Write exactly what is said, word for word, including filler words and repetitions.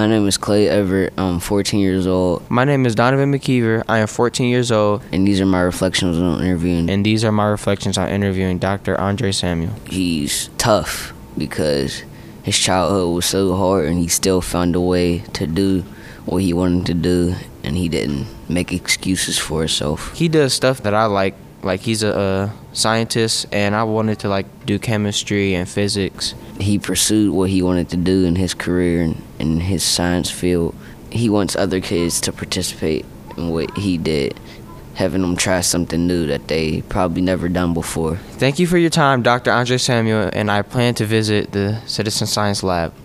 My name is Clay Everett. I'm fourteen years old, My name is Donovan McKeever. I am fourteen years old, and these are my reflections on interviewing. and these are my reflections on interviewing Doctor Andre Samuel. He's tough because his childhood was so hard, and he still found a way to do what he wanted to do, and he didn't make excuses for himself. He does stuff that I like. Like, he's a, a scientist, and I wanted to, like, do chemistry and physics. He pursued what he wanted to do in his career and in his science field. He wants other kids to participate in what he did, having them try something new that they probably never done before. Thank you for your time, Doctor Andre Samuel, and I plan to visit the Citizen Science Lab.